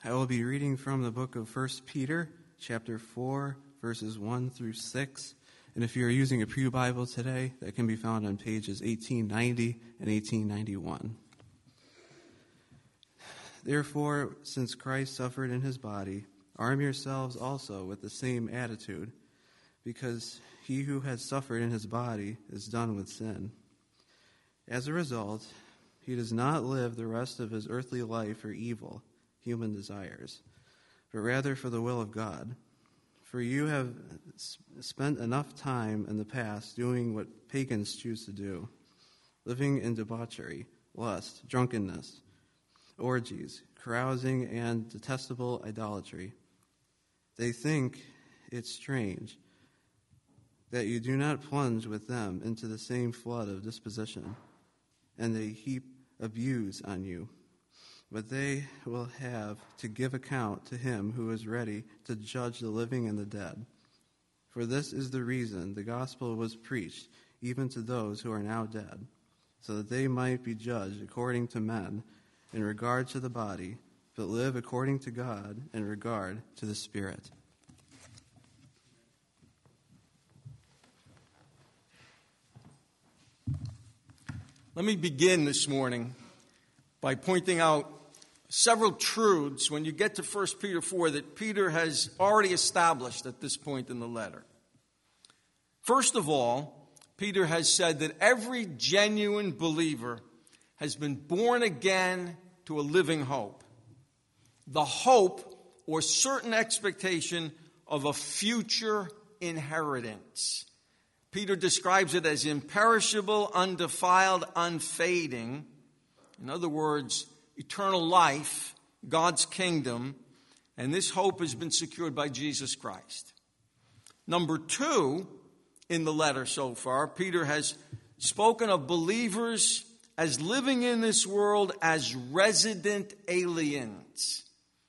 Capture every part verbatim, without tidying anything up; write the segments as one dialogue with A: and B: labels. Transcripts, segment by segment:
A: I will be reading from the book of First Peter, chapter four, verses one through six. And if you're using a Pew Bible today, that can be found on pages eighteen ninety and eighteen ninety-one. Therefore, since Christ suffered in his body, arm yourselves also with the same attitude, because he who has suffered in his body is done with sin. As a result, he does not live the rest of his earthly life for evil, human desires, but rather for the will of God. For you have spent enough time in the past doing what pagans choose to do, living in debauchery, lust, drunkenness, orgies, carousing, and detestable idolatry. They think it's strange that you do not plunge with them into the same flood of disposition, and they heap abuse on you. But they will have to give account to him who is ready to judge the living and the dead. For this is the reason the gospel was preached even to those who are now dead, so that they might be judged according to men in regard to the body, but live according to God in regard to the Spirit.
B: Let me begin this morning by pointing out several truths when you get to First Peter four that Peter has already established at this point in the letter. First of all, Peter has said that every genuine believer has been born again to a living hope. The hope or certain expectation of a future inheritance. Peter describes it as imperishable, undefiled, unfading. In other words, eternal life, God's kingdom, and this hope has been secured by Jesus Christ. Number two, in the letter so far, Peter has spoken of believers as living in this world as resident aliens,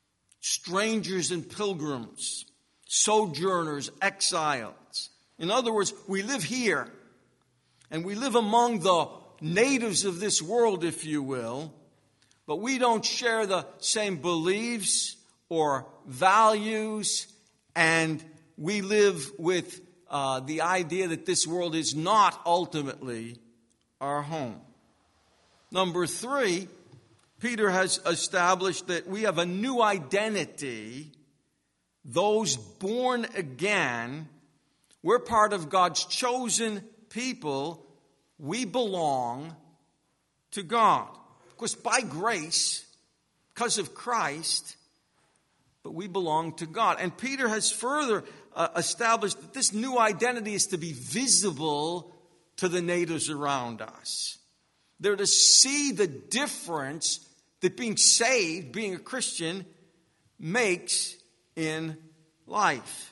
B: strangers and pilgrims, sojourners, exiles. In other words, we live here, and we live among the natives of this world, if you will, but we don't share the same beliefs or values, and we live with uh, the idea that this world is not ultimately our home. Number three, Peter has established that we have a new identity. Those born again, we're part of God's chosen people. We belong to God. Of course, by grace, because of Christ, but we belong to God. And Peter has further uh, established that this new identity is to be visible to the natives around us. They're to see the difference that being saved, being a Christian, makes in life.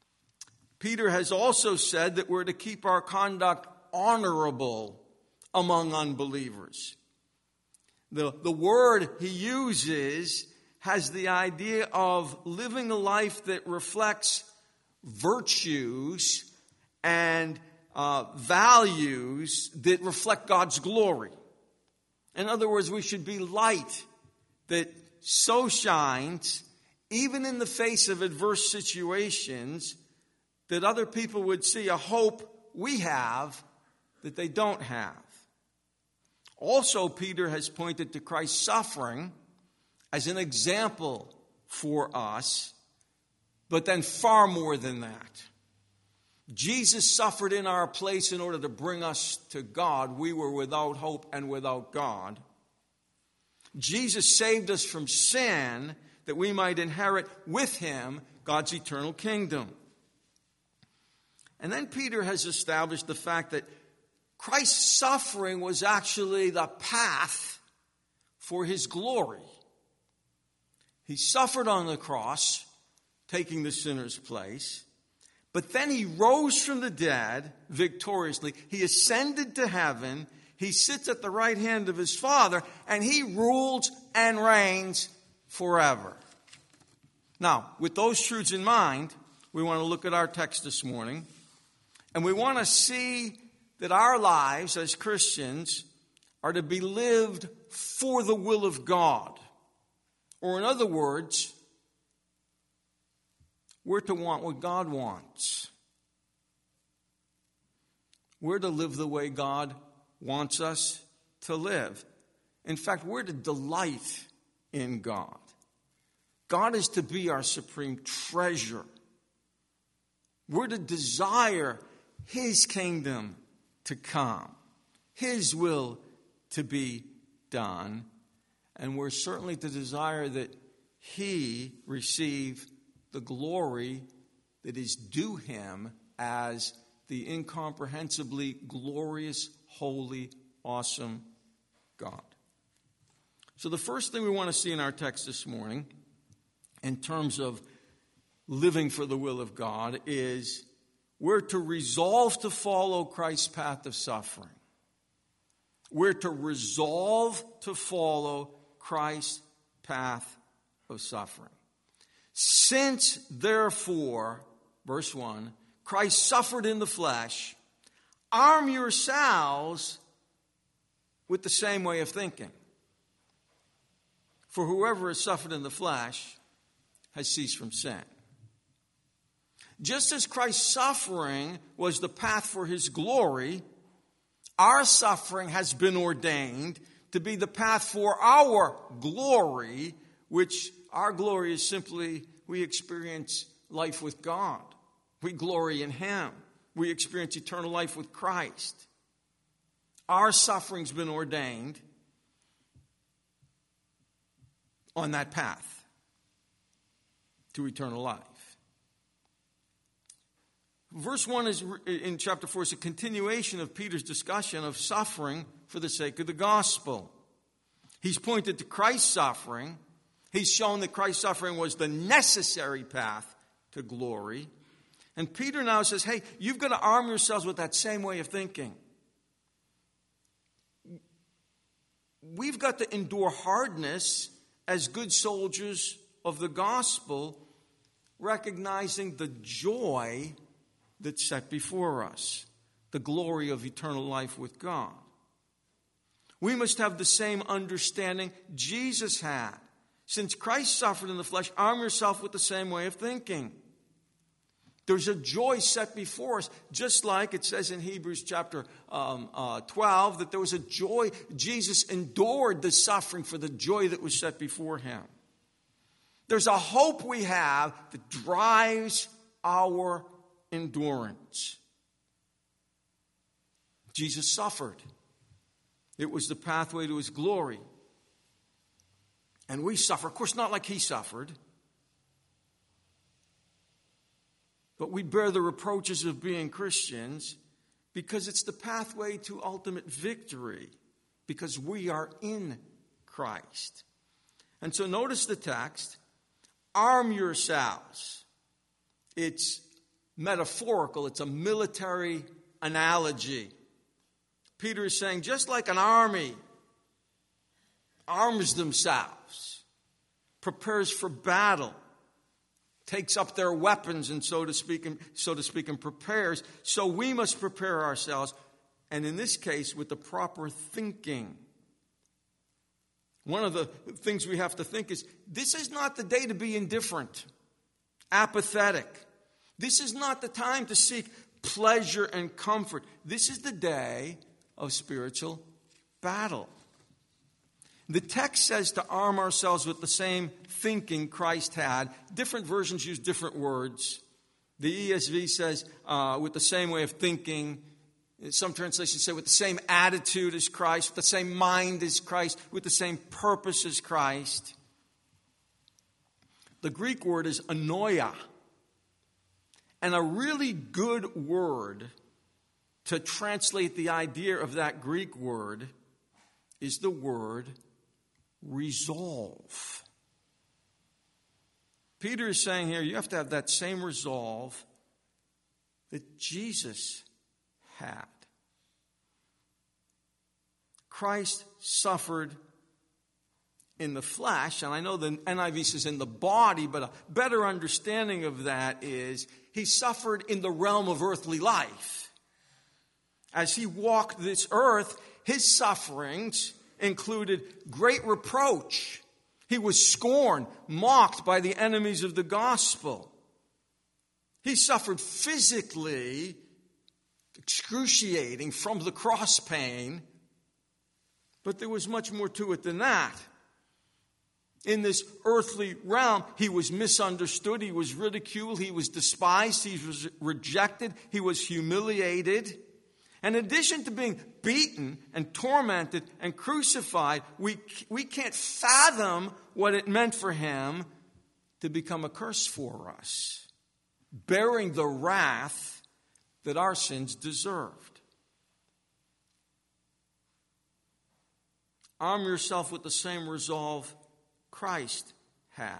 B: Peter has also said that we're to keep our conduct honorable among unbelievers. The, the word he uses has the idea of living a life that reflects virtues and uh, values that reflect God's glory. In other words, we should be light that so shines, even in the face of adverse situations, that other people would see a hope we have that they don't have. Also, Peter has pointed to Christ's suffering as an example for us, but then far more than that. Jesus suffered in our place in order to bring us to God. We were without hope and without God. Jesus saved us from sin that we might inherit with him God's eternal kingdom. And then Peter has established the fact that Christ's suffering was actually the path for his glory. He suffered on the cross, taking the sinner's place. But then he rose from the dead victoriously. He ascended to heaven. He sits at the right hand of his Father, and he rules and reigns forever. Now, with those truths in mind, we want to look at our text this morning. And we want to see that our lives as Christians are to be lived for the will of God. Or in other words, we're to want what God wants. We're to live the way God wants us to live. In fact, we're to delight in God. God is to be our supreme treasure. We're to desire His kingdom to come, His will to be done, and we're certainly to desire that He receive the glory that is due Him as the incomprehensibly glorious, holy, awesome God. So the first thing we want to see in our text this morning, in terms of living for the will of God, is we're to resolve to follow Christ's path of suffering. We're to resolve to follow Christ's path of suffering. Since, therefore, verse one, Christ suffered in the flesh, arm yourselves with the same way of thinking. For whoever has suffered in the flesh has ceased from sin. Just as Christ's suffering was the path for His glory, our suffering has been ordained to be the path for our glory, which our glory is simply we experience life with God. We glory in Him. We experience eternal life with Christ. Our suffering's been ordained on that path to eternal life. Verse one is in chapter four is a continuation of Peter's discussion of suffering for the sake of the gospel. He's pointed to Christ's suffering. He's shown that Christ's suffering was the necessary path to glory. And Peter now says, hey, you've got to arm yourselves with that same way of thinking. We've got to endure hardness as good soldiers of the gospel, recognizing the joy that's set before us, the glory of eternal life with God. We must have the same understanding Jesus had. Since Christ suffered in the flesh, arm yourself with the same way of thinking. There's a joy set before us, just like it says in Hebrews chapter um, uh, twelve, that there was a joy. Jesus endured the suffering for the joy that was set before Him. There's a hope we have that drives our endurance. Jesus suffered. It was the pathway to His glory. And we suffer, of course, not like He suffered, but we bear the reproaches of being Christians because it's the pathway to ultimate victory, because we are in Christ. And so notice the text, arm yourselves. It's metaphorical, it's a military analogy. Peter is saying, just like an army arms themselves, prepares for battle, takes up their weapons and so to speak and so to speak and prepares, so we must prepare ourselves, and in this case with the proper thinking. One of the things we have to think is, this is not the day to be indifferent, apathetic. This is not the time to seek pleasure and comfort. This is the day of spiritual battle. The text says to arm ourselves with the same thinking Christ had. Different versions use different words. The E S V says uh, with the same way of thinking. Some translations say with the same attitude as Christ, with the same mind as Christ, with the same purpose as Christ. The Greek word is anoia. And a really good word to translate the idea of that Greek word is the word resolve. Peter is saying here, you have to have that same resolve that Jesus had. Christ suffered in the flesh, and I know the N I V says in the body, but a better understanding of that is He suffered in the realm of earthly life. As He walked this earth, His sufferings included great reproach, He was scorned, mocked by the enemies of the gospel. He suffered physically, excruciating from the cross pain. But there was much more to it than that. In this earthly realm, he was misunderstood, he was ridiculed, he was despised, he was rejected, he was humiliated. And in addition to being beaten and tormented and crucified, we, we can't fathom what it meant for him to become a curse for us, bearing the wrath that our sins deserved. Arm yourself with the same resolve Christ had.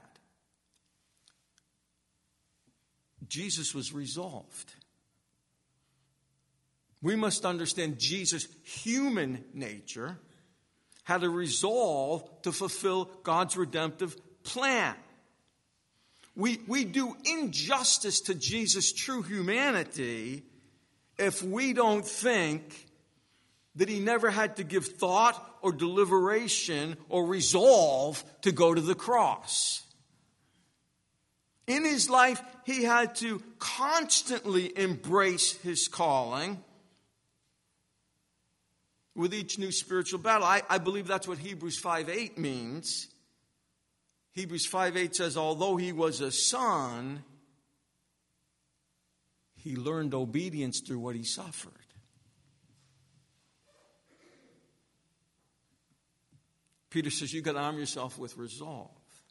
B: Jesus was resolved. We must understand Jesus' human nature had a resolve to fulfill God's redemptive plan. We, we do injustice to Jesus' true humanity if we don't think that he never had to give thought or deliberation or resolve to go to the cross. In his life, he had to constantly embrace his calling with each new spiritual battle. I, I believe that's what Hebrews five eight means. Hebrews five eight says, although he was a son, he learned obedience through what he suffered. Peter says you've got to arm yourself with resolve.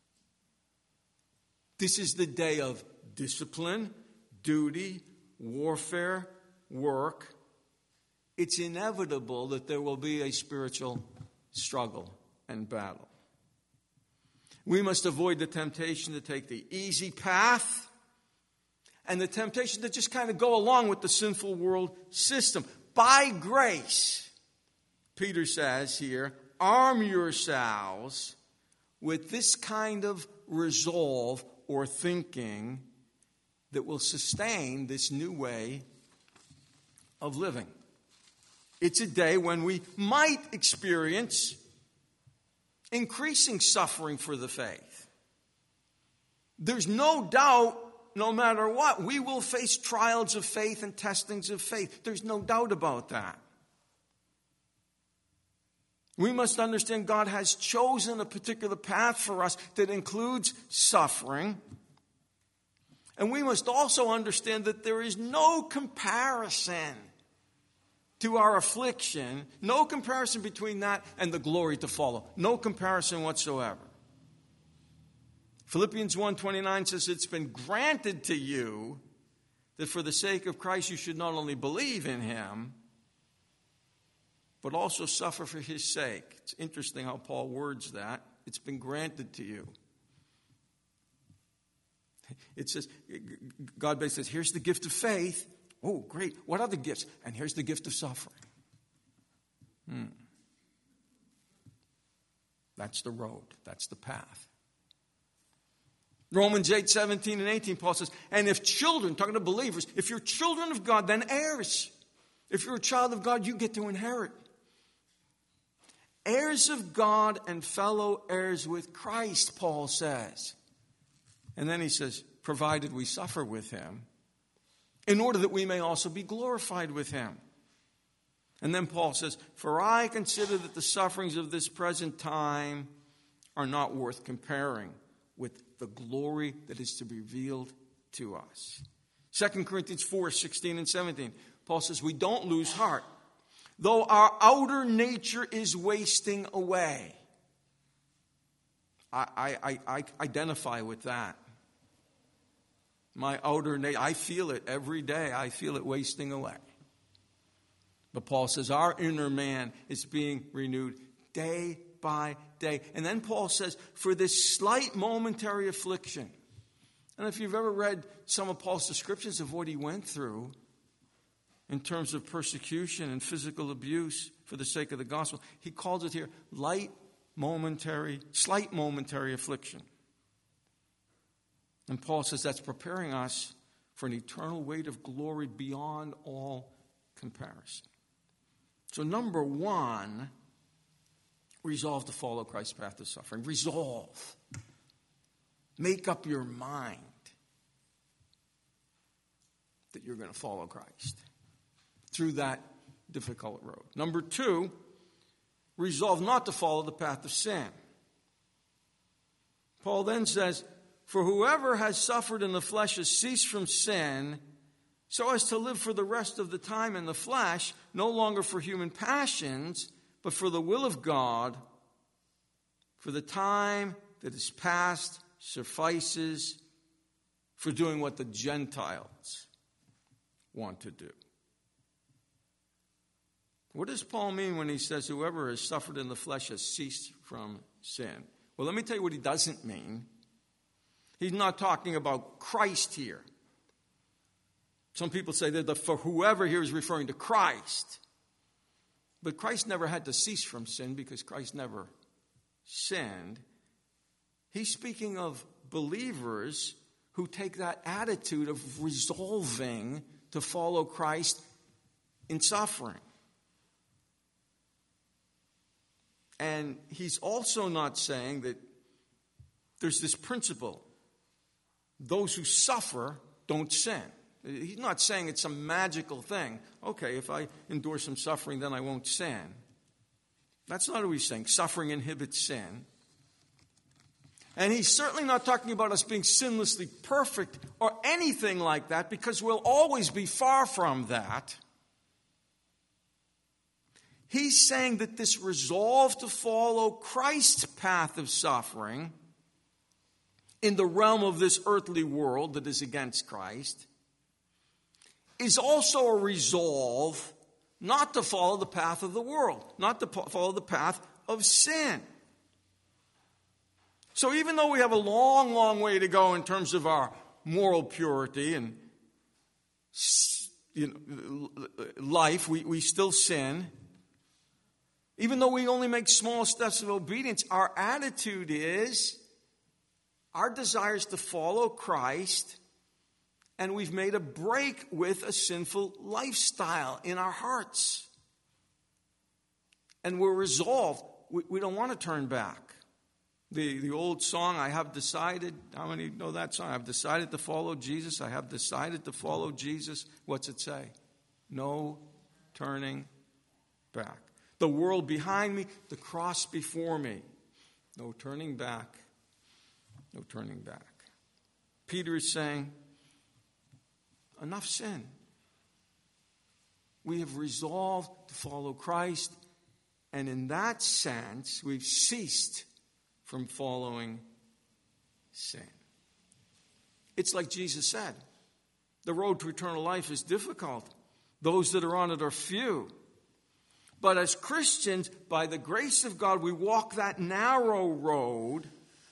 B: This is the day of discipline, duty, warfare, work. It's inevitable that there will be a spiritual struggle and battle. We must avoid the temptation to take the easy path and the temptation to just kind of go along with the sinful world system. By grace, Peter says here, arm yourselves with this kind of resolve or thinking that will sustain this new way of living. It's a day when we might experience increasing suffering for the faith. There's no doubt, no matter what, we will face trials of faith and testings of faith. There's no doubt about that. We must understand God has chosen a particular path for us that includes suffering. And we must also understand that there is no comparison to our affliction, no comparison between that and the glory to follow. No comparison whatsoever. Philippians one twenty-nine says it's been granted to you that for the sake of Christ you should not only believe in him, but also suffer for his sake. It's interesting how Paul words that. It's been granted to you. It says, God basically says, here's the gift of faith. Oh, great. What other gifts? And here's the gift of suffering. Hmm. That's the road. That's the path. Romans eight, seventeen and eighteen, Paul says, and if children, talking to believers, if you're children of God, then heirs. If you're a child of God, you get to inherit. Heirs of God and fellow heirs with Christ, Paul says. And then he says, provided we suffer with him, in order that we may also be glorified with him. And then Paul says, for I consider that the sufferings of this present time are not worth comparing with the glory that is to be revealed to us. Second Corinthians four, sixteen and seventeen. Paul says, we don't lose heart. Though our outer nature is wasting away. I, I, I, I identify with that. My outer nature, I feel it every day. I feel it wasting away. But Paul says our inner man is being renewed day by day. And then Paul says, for this slight momentary affliction. And if you've ever read some of Paul's descriptions of what he went through in terms of persecution and physical abuse for the sake of the gospel, he calls it here light momentary, slight momentary affliction. And Paul says that's preparing us for an eternal weight of glory beyond all comparison. So number one, Resolve to follow Christ's path of suffering. Resolve. Make up your mind that you're going to follow Christ through that difficult road. Number two, resolve not to follow the path of sin. Paul then says, for whoever has suffered in the flesh has ceased from sin, so as to live for the rest of the time in the flesh, no longer for human passions, but for the will of God. For the time that is past suffices for doing what the Gentiles want to do. What does Paul mean when he says whoever has suffered in the flesh has ceased from sin? Well, let me tell you what he doesn't mean. He's not talking about Christ here. Some people say that the for whoever here is referring to Christ. But Christ never had to cease from sin because Christ never sinned. He's speaking of believers who take that attitude of resolving to follow Christ in suffering. And he's also not saying that there's this principle. Those who suffer don't sin. He's not saying it's some magical thing. Okay, if I endure some suffering, then I won't sin. That's not what he's saying. Suffering inhibits sin. And he's certainly not talking about us being sinlessly perfect or anything like that, because we'll always be far from that. He's saying that this resolve to follow Christ's path of suffering in the realm of this earthly world that is against Christ is also a resolve not to follow the path of the world, not to follow the path of sin. So even though we have a long, long way to go in terms of our moral purity and you know, life, we, we still sin. Even though we only make small steps of obedience, our attitude is, our desire is to follow Christ, and we've made a break with a sinful lifestyle in our hearts. And we're resolved. We, we don't want to turn back. The, the old song, I have decided, how many know that song? I've decided to follow Jesus. I have decided to follow Jesus. What's it say? No turning back. The world behind me, the cross before me. No turning back. No turning back. Peter is saying, enough sin. We have resolved to follow Christ, and in that sense, we've ceased from following sin. It's like Jesus said, the road to eternal life is difficult. Those that are on it are few. But as Christians, by the grace of God, we walk that narrow road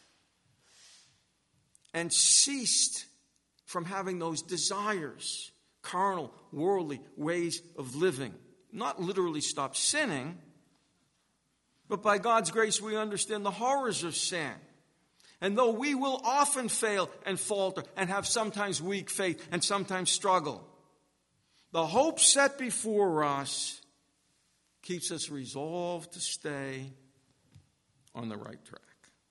B: and ceased from having those desires, carnal, worldly ways of living. Not literally stop sinning, but by God's grace we understand the horrors of sin. And though we will often fail and falter and have sometimes weak faith and sometimes struggle, the hope set before us keeps us resolved to stay on the right track.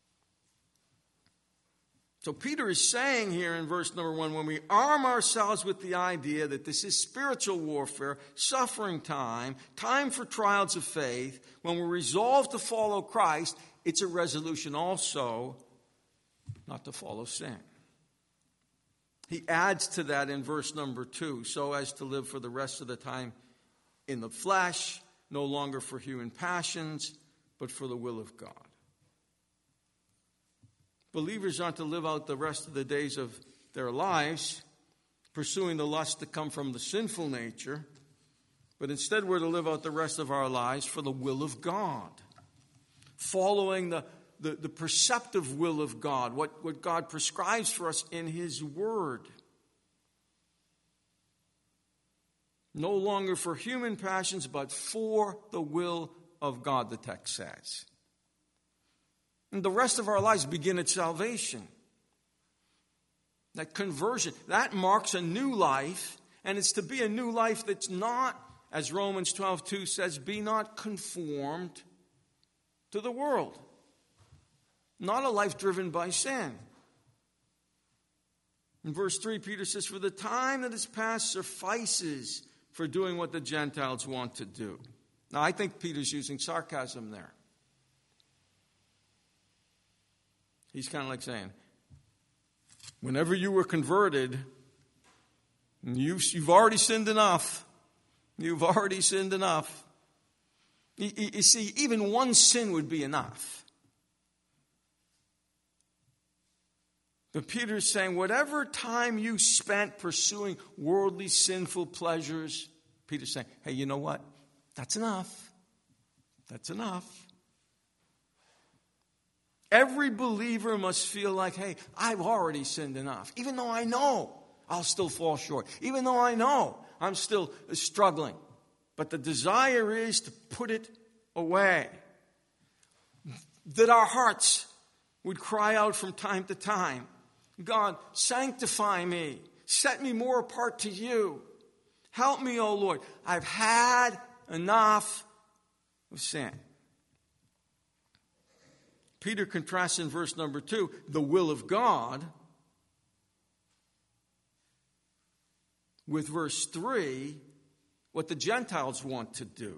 B: So Peter is saying here in verse number one, when we arm ourselves with the idea that this is spiritual warfare, suffering time, time for trials of faith, when we're resolved to follow Christ, it's a resolution also not to follow sin. He adds to that in verse number two, so as to live for the rest of the time in the flesh, no longer for human passions, but for the will of God. Believers aren't to live out the rest of the days of their lives pursuing the lust that come from the sinful nature, but instead we're to live out the rest of our lives for the will of God, following the, the, the perceptive will of God, what, what God prescribes for us in His Word. No longer for human passions, but for the will of God, the text says. And the rest of our lives begin at salvation. That conversion, that marks a new life, and it's to be a new life that's not, as Romans twelve two says, be not conformed to the world. Not a life driven by sin. In verse three, Peter says, for the time that is past suffices for doing what the Gentiles want to do. Now, I think Peter's using sarcasm there. He's kind of like saying, whenever you were converted, you've, you've already sinned enough. You've already sinned enough. You, you see, even one sin would be enough. But Peter's saying, whatever time you spent pursuing worldly, sinful pleasures, Peter's saying, hey, you know what? That's enough. That's enough. Every believer must feel like, hey, I've already sinned enough. Even though I know I'll still fall short. Even though I know I'm still struggling. But the desire is to put it away. That our hearts would cry out from time to time, God, sanctify me. Set me more apart to you. Help me, O Lord. I've had enough of sin. Peter contrasts in verse number two the will of God with verse three, what the Gentiles want to do.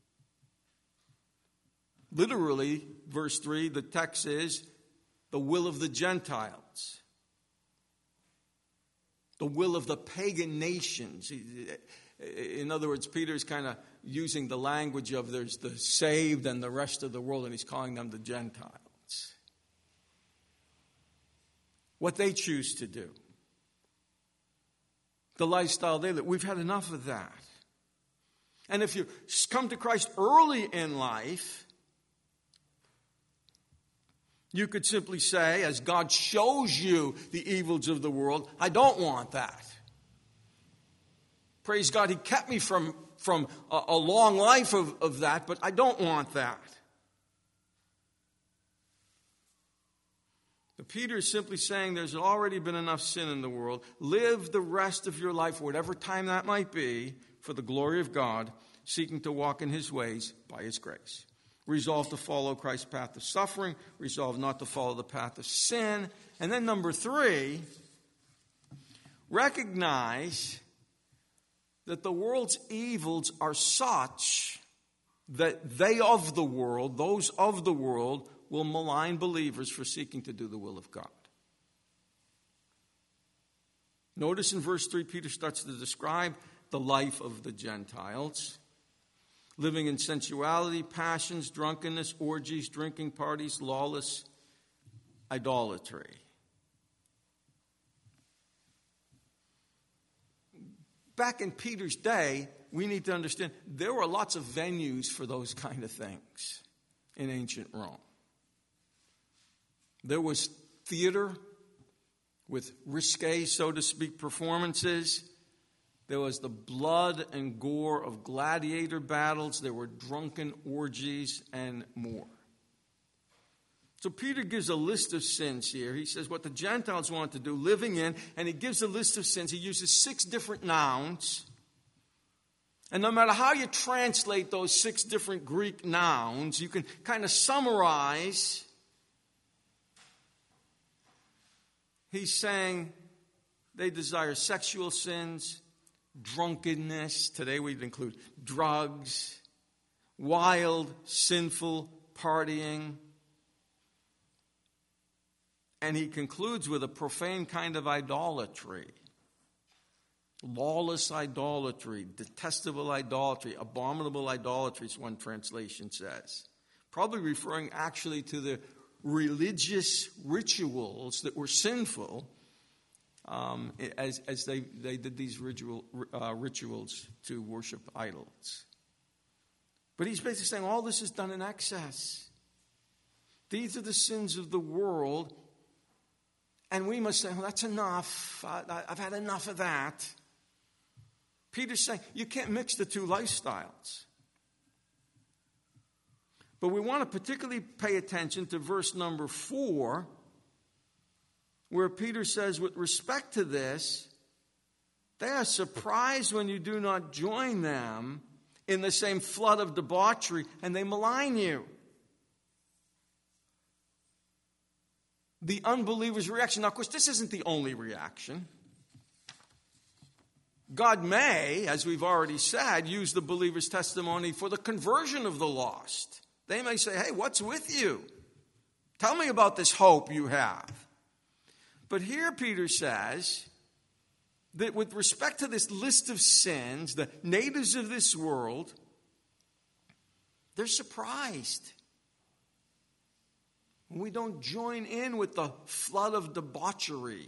B: Literally, verse three, the text is the will of the Gentiles. The will of the pagan nations. In other words, Peter's kind of using the language of there's the saved and the rest of the world, and he's calling them the Gentiles. What they choose to do. The lifestyle they live. We've had enough of that. And if you come to Christ early in life, you could simply say, as God shows you the evils of the world, I don't want that. Praise God, He kept me from, from a, a long life of, of that, but I don't want that. But Peter is simply saying there's already been enough sin in the world. Live the rest of your life, whatever time that might be, for the glory of God, seeking to walk in His ways by His grace. Resolve to follow Christ's path of suffering. Resolve not to follow the path of sin. And then number three, recognize that the world's evils are such that they of the world, those of the world, will malign believers for seeking to do the will of God. Notice in verse three, Peter starts to describe the life of the Gentiles. Living in sensuality, passions, drunkenness, orgies, drinking parties, lawless idolatry. Back in Peter's day, we need to understand there were lots of venues for those kind of things in ancient Rome. There was theater with risque, so to speak, performances. There was the blood and gore of gladiator battles. There were drunken orgies and more. So Peter gives a list of sins here. He says what the Gentiles want to do, living in, and he gives a list of sins. He uses six different nouns. And no matter how you translate those six different Greek nouns, you can kind of summarize. He's saying they desire sexual sins, drunkenness. Today we'd include drugs, wild, sinful partying. And he concludes with a profane kind of idolatry. Lawless idolatry, detestable idolatry, abominable idolatry is one translation says. Probably referring actually to the religious rituals that were sinful um, as, as they, they did these ritual, uh, rituals to worship idols. But he's basically saying all this is done in excess. These are the sins of the world. And we must say, well, that's enough. I, I've had enough of that. Peter's saying you can't mix the two lifestyles. But we want to particularly pay attention to verse number four, where Peter says, with respect to this, they are surprised when you do not join them in the same flood of debauchery, and they malign you. the unbeliever's reaction. Now, of course, this isn't the only reaction. God may, as we've already said, use the believer's testimony for the conversion of the lost. They may say, hey, what's with you? Tell me about this hope you have. But here Peter says that with respect to this list of sins, the natives of this world, they're surprised when we don't join in with the flood of debauchery.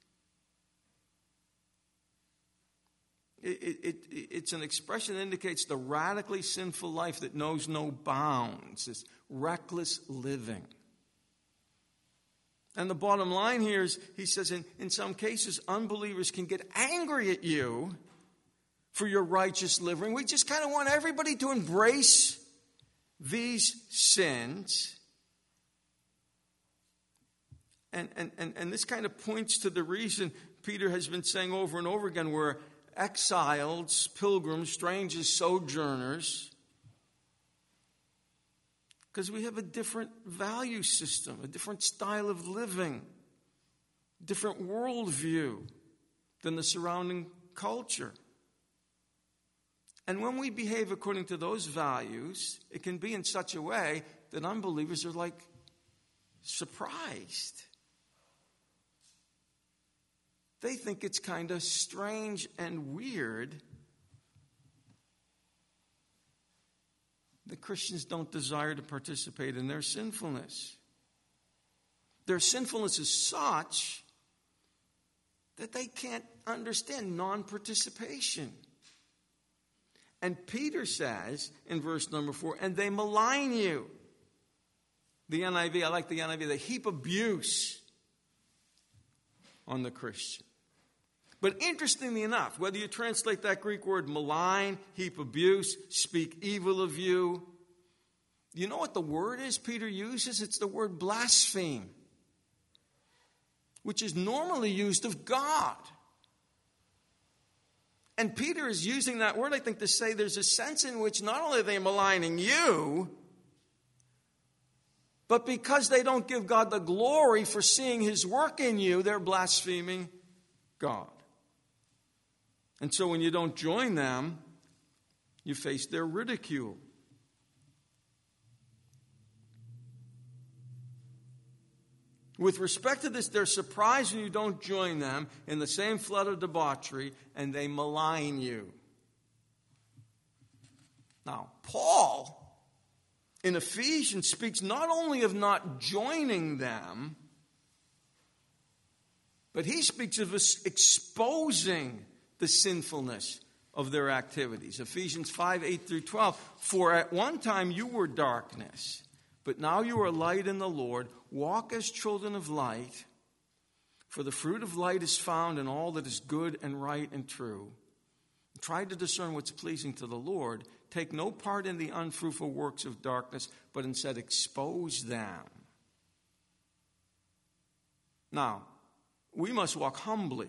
B: It, it, it, it's an expression that indicates the radically sinful life that knows no bounds, this reckless living. And the bottom line here is, he says, in, in some cases, unbelievers can get angry at you for your righteous living. We just kind of want everybody to embrace these sins. And, and, and, and this kind of points to the reason Peter has been saying over and over again, we're exiles, pilgrims, strangers, sojourners, because we have a different value system, a different style of living, different worldview than the surrounding culture. And when we behave according to those values, it can be in such a way that unbelievers are like surprised. They think it's kind of strange and weird that Christians don't desire to participate in their sinfulness. Their sinfulness is such that they can't understand non-participation. And Peter says in verse number four, and they malign you. The N I V, I like the N I V, they heap abuse on the Christian. But interestingly enough, whether you translate that Greek word malign, heap abuse, speak evil of you, you know what the word is Peter uses? It's the word blaspheme, which is normally used of God. And Peter is using that word, I think, to say there's a sense in which not only are they maligning you, but because they don't give God the glory for seeing his work in you, they're blaspheming God. And so when you don't join them, you face their ridicule. With respect to this, they're surprised when you don't join them in the same flood of debauchery, and they malign you. Now, Paul, in Ephesians, speaks not only of not joining them, but he speaks of us exposing the sinfulness of their activities. Ephesians five, eight through twelve. For at one time you were darkness, but now you are light in the Lord. Walk as children of light, for the fruit of light is found in all that is good and right and true. Try to discern what's pleasing to the Lord. Take no part in the unfruitful works of darkness, but instead expose them. Now, we must walk humbly.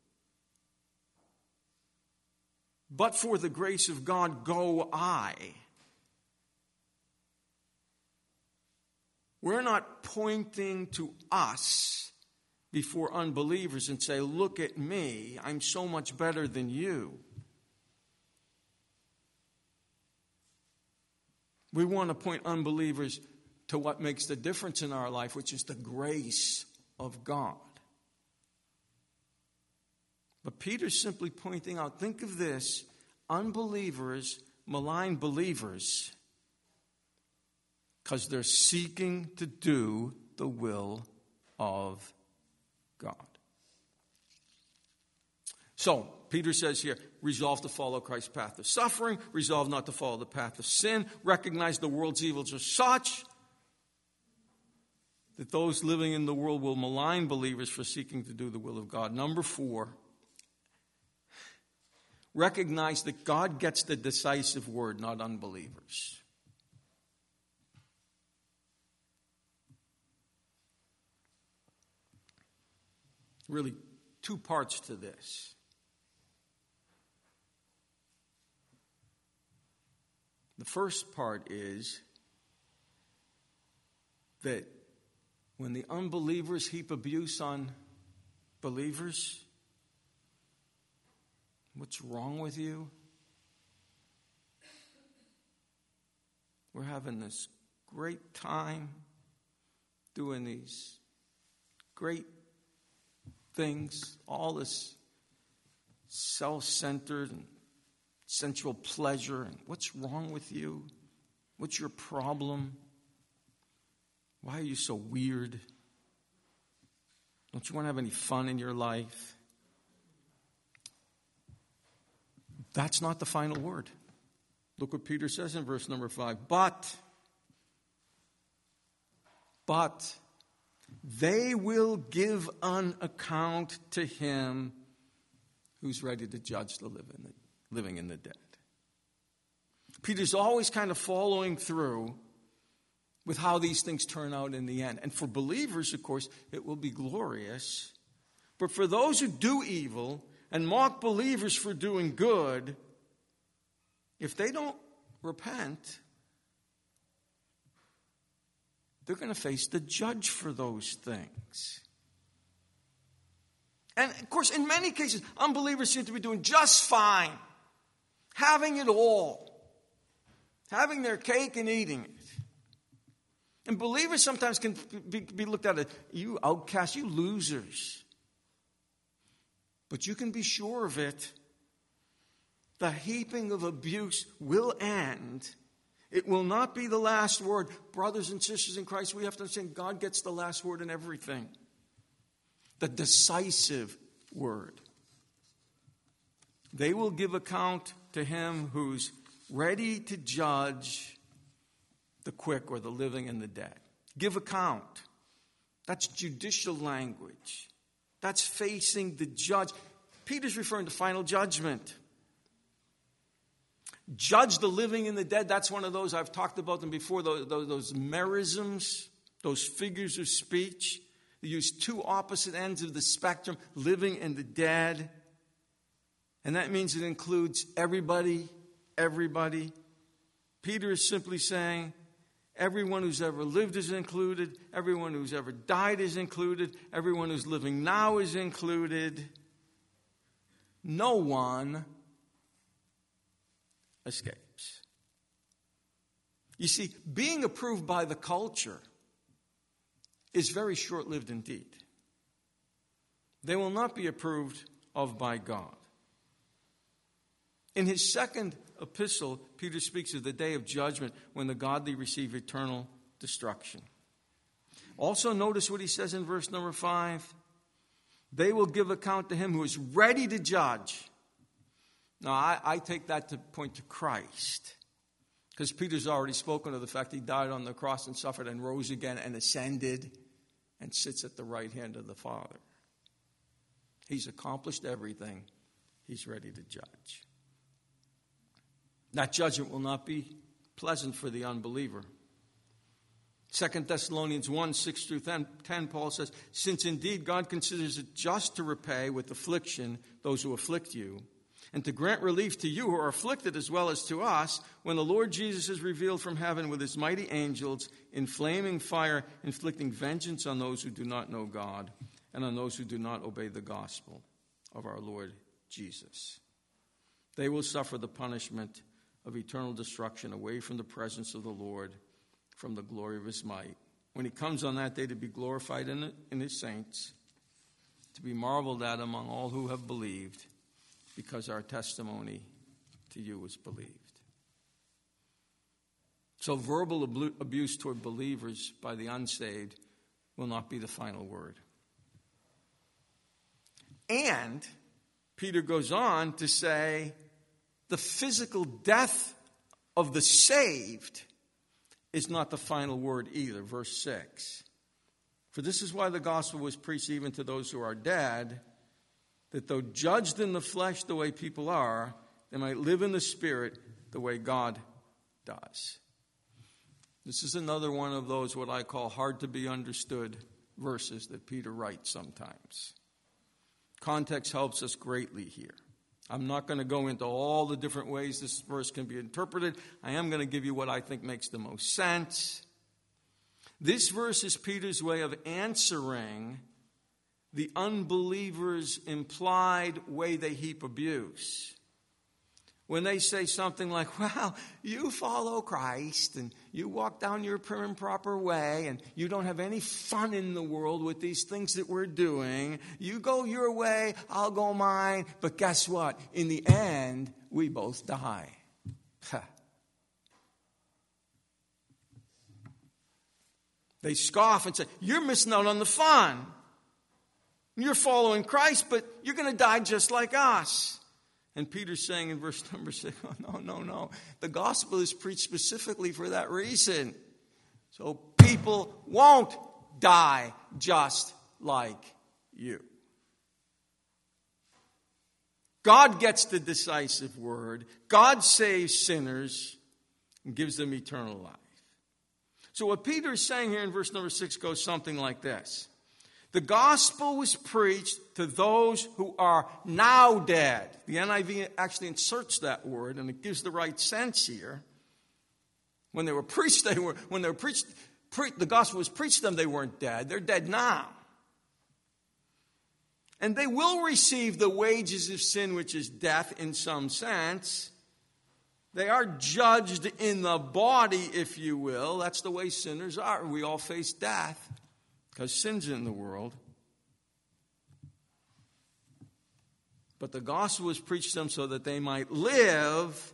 B: But for the grace of God, go I. We're not pointing to us before unbelievers and say, look at me, I'm so much better than you. We want to point unbelievers to what makes the difference in our life, which is the grace of God. But Peter's simply pointing out, think of this, unbelievers malign believers because they're seeking to do the will of God. So, Peter says here, resolve to follow Christ's path of suffering, resolve not to follow the path of sin, recognize the world's evils are such that those living in the world will malign believers for seeking to do the will of God. Number four, recognize that God gets the decisive word, not unbelievers. Really, two parts to this. The first part is that when the unbelievers heap abuse on believers? What's wrong with you? We're having this great time doing these great things, all this self-centered and sensual pleasure. And what's wrong with you? What's your problem? Why are you so weird? Don't you want to have any fun in your life? That's not the final word. Look what Peter says in verse number five. But, but, they will give an account to him who's ready to judge the living, living and the dead. Peter's always kind of following through with how these things turn out in the end. And for believers, of course, it will be glorious. But for those who do evil and mock believers for doing good, if they don't repent, they're going to face the judge for those things. And, of course, in many cases, unbelievers seem to be doing just fine, having it all, having their cake and eating it. And believers sometimes can be, be looked at as, you outcasts, you losers. But you can be sure of it. The heaping of abuse will end. It will not be the last word. Brothers and sisters in Christ, we have to understand God gets the last word in everything. The decisive word. They will give account to him who's ready to judge the quick or the living and the dead. Give account. That's judicial language. That's facing the judge. Peter's referring to final judgment. Judge the living and the dead. That's one of those, I've talked about them before, those, those, those merisms, those figures of speech. They use two opposite ends of the spectrum, living and the dead. And that means it includes everybody, everybody. Peter is simply saying, everyone who's ever lived is included. Everyone who's ever died is included. Everyone who's living now is included. No one escapes. You see, being approved by the culture is very short-lived indeed. They will not be approved of by God. In his second epistle, Peter speaks of the day of judgment when the godly receive eternal destruction. Also notice what he says in verse number five. They will give account to him who is ready to judge. Now, I, I take that to point to Christ. Because Peter's already spoken of the fact he died on the cross and suffered and rose again and ascended and sits at the right hand of the Father. He's accomplished everything. He's ready to judge. That judgment will not be pleasant for the unbeliever. Second Thessalonians one, six through ten, Paul says, since indeed God considers it just to repay with affliction those who afflict you, and to grant relief to you who are afflicted as well as to us, when the Lord Jesus is revealed from heaven with his mighty angels in flaming fire, inflicting vengeance on those who do not know God and on those who do not obey the gospel of our Lord Jesus. They will suffer the punishment of eternal destruction away from the presence of the Lord, from the glory of his might. When he comes on that day to be glorified in, it, in his saints, to be marveled at among all who have believed, because our testimony to you is believed. So verbal ab- abuse toward believers by the unsaved will not be the final word. And Peter goes on to say the physical death of the saved is not the final word either. Verse six. For this is why the gospel was preached even to those who are dead, that though judged in the flesh the way people are, they might live in the spirit the way God does. This is another one of those what I call hard to be understood verses that Peter writes sometimes. Context helps us greatly here. I'm not going to go into all the different ways this verse can be interpreted. I am going to give you what I think makes the most sense. This verse is Peter's way of answering the unbelievers' implied way they heap abuse. When they say something like, well, you follow Christ and you walk down your prim and proper way and you don't have any fun in the world with these things that we're doing. You go your way, I'll go mine. But guess what? In the end, we both die. They scoff and say, you're missing out on the fun. You're following Christ, but you're going to die just like us. And Peter's saying in verse number six, oh, no, no, no. The gospel is preached specifically for that reason. So people won't die just like you. God gets the decisive word. God saves sinners and gives them eternal life. So what Peter is saying here in verse number six goes something like this. The gospel was preached to those who are now dead. The N I V actually inserts that word, and it gives the right sense here. When they were preached, they were when they were preached, pre- the gospel was preached to them, they weren't dead. They're dead now. And they will receive the wages of sin, which is death in some sense. They are judged in the body, if you will. That's the way sinners are. We all face death. Because sin's in the world. But the gospel was preached to them so that they might live.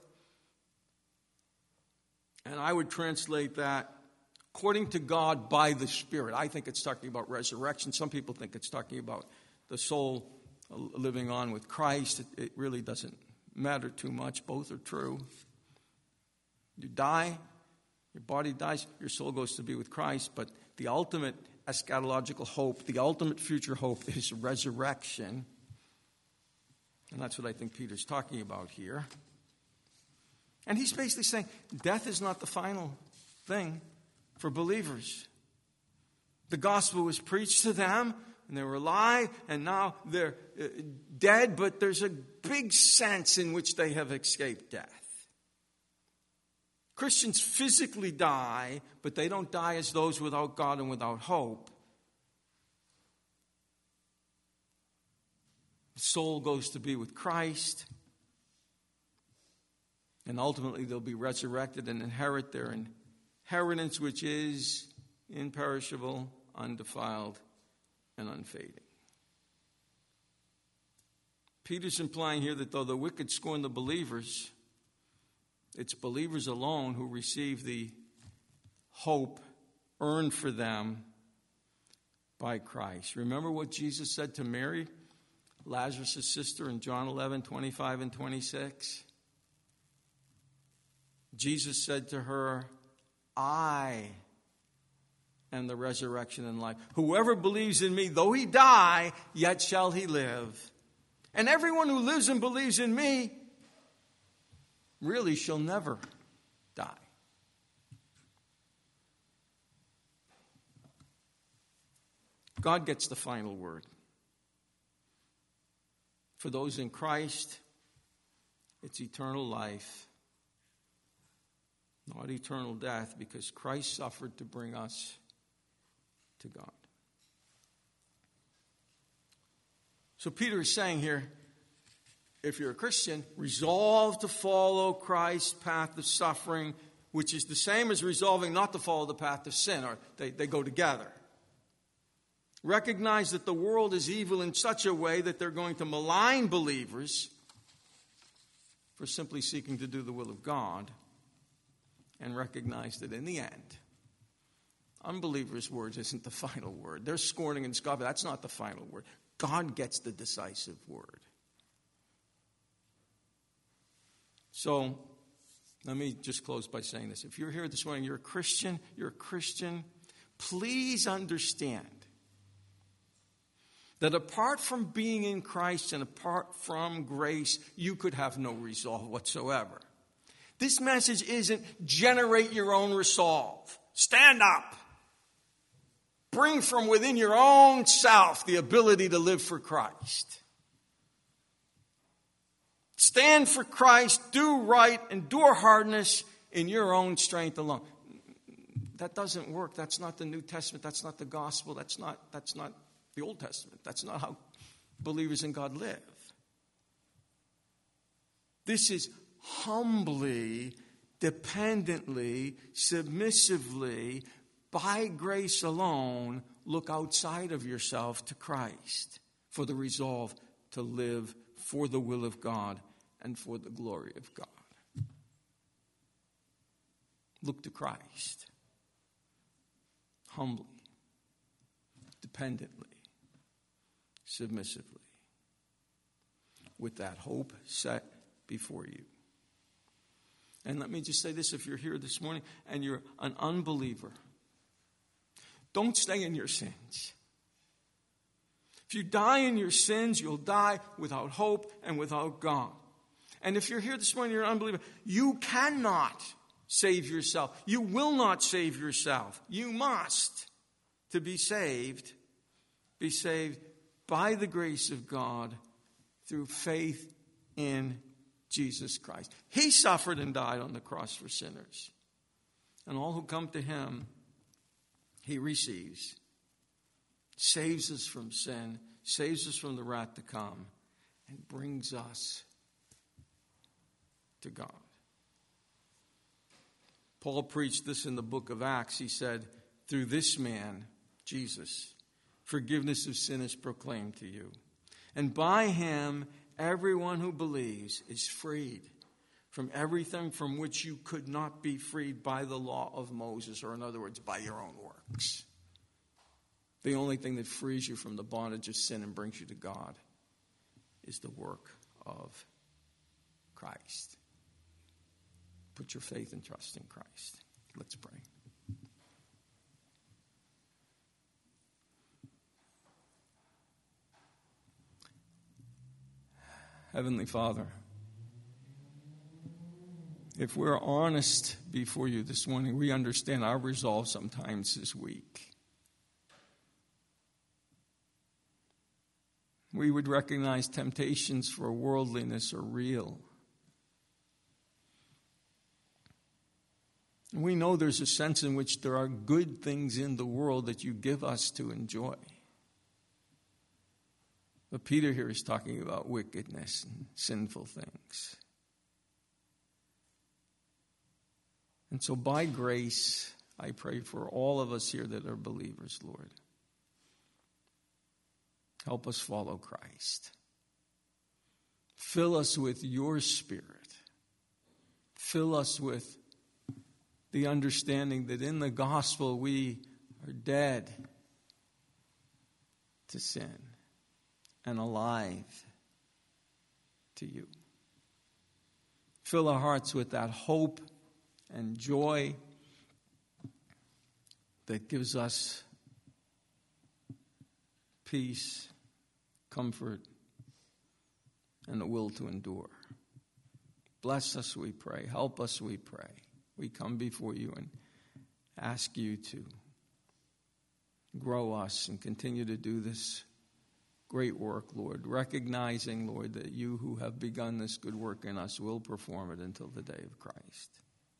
B: And I would translate that according to God by the Spirit. I think it's talking about resurrection. Some people think it's talking about the soul living on with Christ. It, it really doesn't matter too much. Both are true. You die, your body dies, your soul goes to be with Christ. But the ultimate eschatological hope, the ultimate future hope is resurrection. And that's what I think Peter's talking about here. And he's basically saying death is not the final thing for believers. The gospel was preached to them, and they were alive, and now they're uh, dead, but there's a big sense in which they have escaped death. Christians physically die, but they don't die as those without God and without hope. The soul goes to be with Christ, and ultimately they'll be resurrected and inherit their inheritance, which is imperishable, undefiled, and unfading. Peter's implying here that though the wicked scorn the believers, it's believers alone who receive the hope earned for them by Christ. Remember what Jesus said to Mary, Lazarus' sister, in John eleven, twenty-five and twenty-six? Jesus said to her, I am the resurrection and life. Whoever believes in me, though he die, yet shall he live. And everyone who lives and believes in me really shall never die. God gets the final word. For those in Christ, it's eternal life, not eternal death, because Christ suffered to bring us to God. So Peter is saying here, if you're a Christian, resolve to follow Christ's path of suffering, which is the same as resolving not to follow the path of sin, or they, they go together. Recognize that the world is evil in such a way that they're going to malign believers for simply seeking to do the will of God, and recognize that in the end, unbelievers' words isn't the final word. They're scorning and scoffing. That's not the final word. God gets the decisive word. So, let me just close by saying this. If you're here this morning, you're a Christian, you're a Christian, please understand that apart from being in Christ and apart from grace, you could have no resolve whatsoever. This message isn't generate your own resolve. Stand up. Bring from within your own self the ability to live for Christ. Stand for Christ, do right, endure hardness in your own strength alone. That doesn't work. That's not the New Testament. That's not the gospel. That's not, that's not the Old Testament. That's not how believers in God live. This is humbly, dependently, submissively, by grace alone, look outside of yourself to Christ for the resolve to live for the will of God and for the glory of God. Look to Christ. Humbly, dependently, submissively, with that hope set before you. And let me just say this, if you're here this morning and you're an unbeliever, don't stay in your sins. If you die in your sins, you'll die without hope and without God. And if you're here this morning, you're an unbeliever, you cannot save yourself. You will not save yourself. You must, to be saved, be saved by the grace of God through faith in Jesus Christ. He suffered and died on the cross for sinners. And all who come to him, he receives. Saves us from sin, saves us from the wrath to come, and brings us to God. Paul preached this in the book of Acts. He said, through this man, Jesus, forgiveness of sin is proclaimed to you. And by him, everyone who believes is freed from everything from which you could not be freed by the law of Moses, or in other words, by your own works. The only thing that frees you from the bondage of sin and brings you to God is the work of Christ. Put your faith and trust in Christ. Let's pray. Heavenly Father, if we're honest before you this morning, we understand our resolve sometimes is weak. We would recognize temptations for worldliness are real. We know there's a sense in which there are good things in the world that you give us to enjoy. But Peter here is talking about wickedness and sinful things. And so by grace, I pray for all of us here that are believers, Lord. Help us follow Christ. Fill us with your Spirit. Fill us with the understanding that in the gospel we are dead to sin and alive to you. Fill our hearts with that hope and joy that gives us peace, comfort, and the will to endure. Bless us, we pray. Help us, we pray. We come before you and ask you to grow us and continue to do this great work, Lord, recognizing, Lord, that you who have begun this good work in us will perform it until the day of Christ.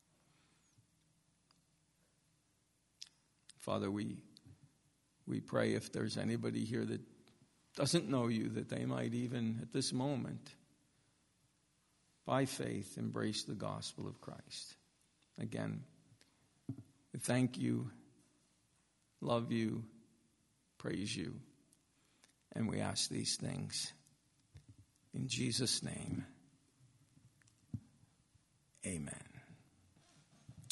B: Father, we we pray if there's anybody here that doesn't know you, that they might even at this moment, by faith, embrace the gospel of Christ. Again, we thank you, love you, praise you, and we ask these things in Jesus' name. Amen.